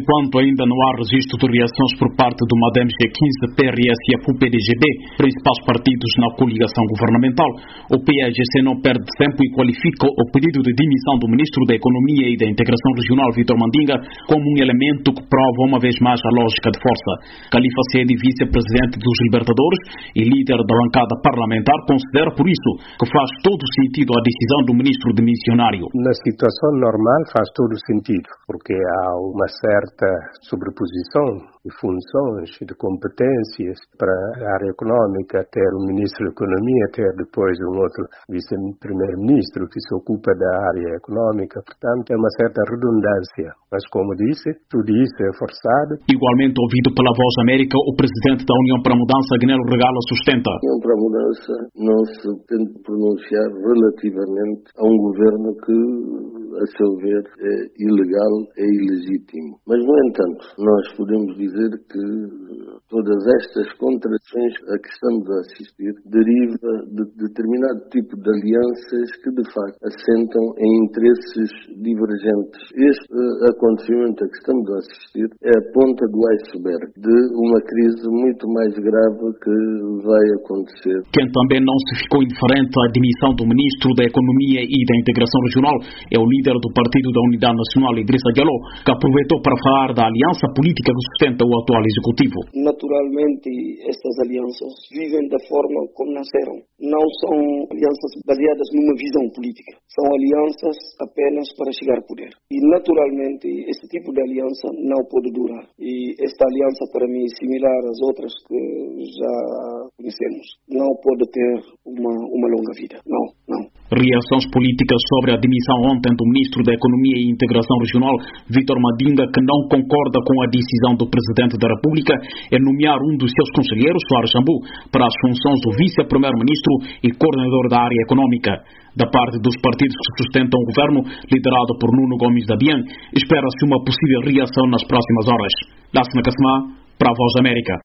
enquanto ainda não há registro de reações por parte do MADEM G15, PRS e a PUPDGB, principais partidos na coligação governamental, o PAGC não perde tempo e qualifica o pedido de demissão do Ministro da Economia e da Integração Regional, Vítor Mandinga, como um elemento que prova uma vez mais a lógica de força. Khalifa Sedi, vice-presidente dos Libertadores e líder da bancada parlamentar, considera por isso que faz todo sentido a decisão do ministro demissionário. Na situação normal faz todo sentido, porque há uma certa sobreposição de funções e de competências para a área econômica, ter o ministro da Economia, ter depois um outro vice-primeiro-ministro que se ocupa da área econômica. Portanto, é uma certa redundância. Mas, como disse, tudo isso é forçado. Igualmente ouvido pela Voz América, o presidente da União para a Mudança, Agnello Regalo, sustenta. A União para a Mudança não se tenta pronunciar relativamente a um governo que, a seu ver, é ilegal, é ilegítimo. Mas, no entanto, nós podemos dizer que todas estas contradições a que estamos a assistir deriva de determinado tipo de alianças que, de facto, assentam em interesses divergentes. Este acontecimento a que estamos a assistir é a ponta do iceberg de uma crise muito mais grave que vai acontecer. Quem também não se ficou indiferente à demissão do Ministro da Economia e da Integração Regional é o líder do Partido da Unidade Nacional, Idrissa Diallo, que aproveitou para falar da aliança política que sustenta o atual executivo. Naturalmente, estas alianças vivem da forma como nasceram. Não são alianças baseadas numa visão política. São alianças apenas para chegar ao poder. E, naturalmente, este tipo de aliança não pode durar. E esta aliança, para mim, é similar às outras que já conhecemos. Não pode ter uma longa vida. Não. Reações políticas sobre a demissão ontem do Ministro da Economia e Integração Regional, Vítor Mandinga, que não concorda com a decisão do Presidente da República em nomear um dos seus conselheiros, Soares Jambu, para as funções do Vice-Primeiro-Ministro e coordenador da área econômica. Da parte dos partidos que sustentam o governo, liderado por Nuno Gomes Dabian, espera-se uma possível reação nas próximas horas. Lássina Kassma, para a Voz América.